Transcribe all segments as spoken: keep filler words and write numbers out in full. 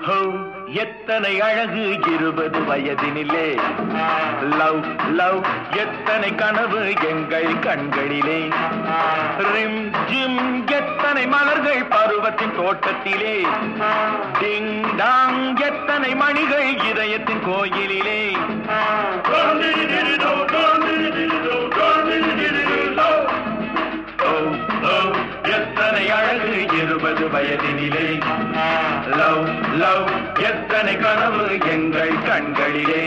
எத்தனை அழகு இருபது வயதினிலே, லவ் லவ் எத்தனை கனவு எங்கள் கண்களிலே, ரிம் ஜிம் எத்தனை மலர்கள் பருவத்தின் தோட்டத்திலே, டிங் டாங் எத்தனை மணிகள் இதயத்தின் கோயிலிலே. எத்தனை அழகு இருபது வயதினிலே, லவ் லவ் எத்தனை கனவு எங்கள் கண்களிலே.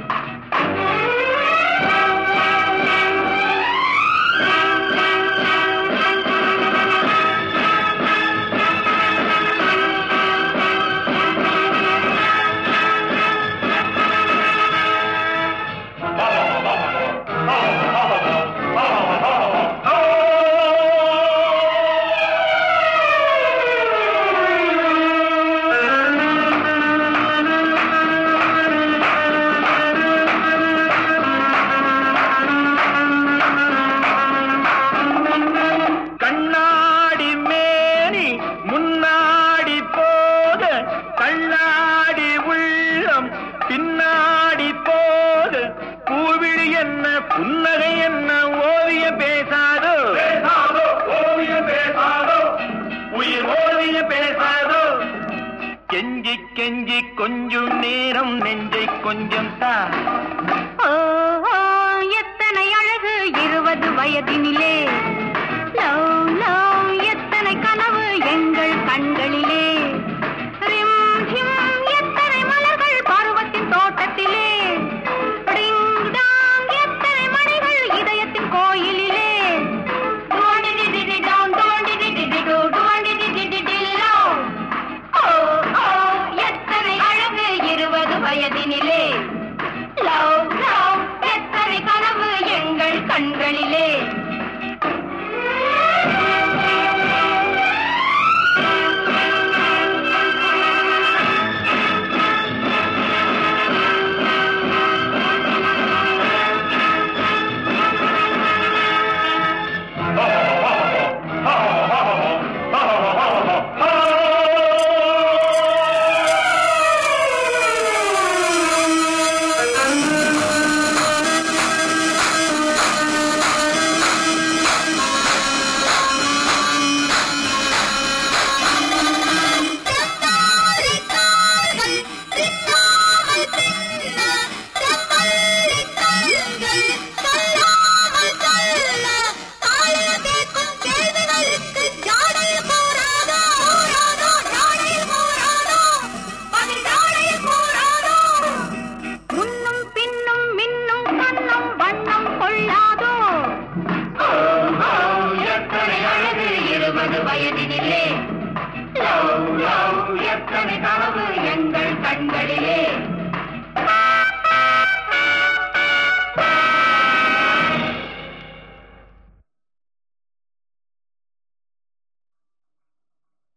பின்னாடி போக பூவிழி என்ன புன்னகை என்ன ஓவியம் பேசாதோ, பேசாதோ ஓவியம் பேசாதோ, உயிர் ஓவியம் பேசாதோ. கெஞ்சி கெஞ்சி கொஞ்சம் நேரம் நெஞ்சை கொஞ்சம் தா. எத்தனை அழகு இருபது வயதினிலே, லவ் லவ் எத்தனை கனவு எங்கள் கண்களிலே, தோட்டத்திலே, டிங் டாங் எத்தனை மணிகள் இதயத்தின் கோயிலிலே. எத்தனை அழகு இருபது வயதினிலே, லவ் லவ் எத்தனை கனவு எங்கள் கண்களிலே. வயதினிலே, லவ் லவ் எத்தனை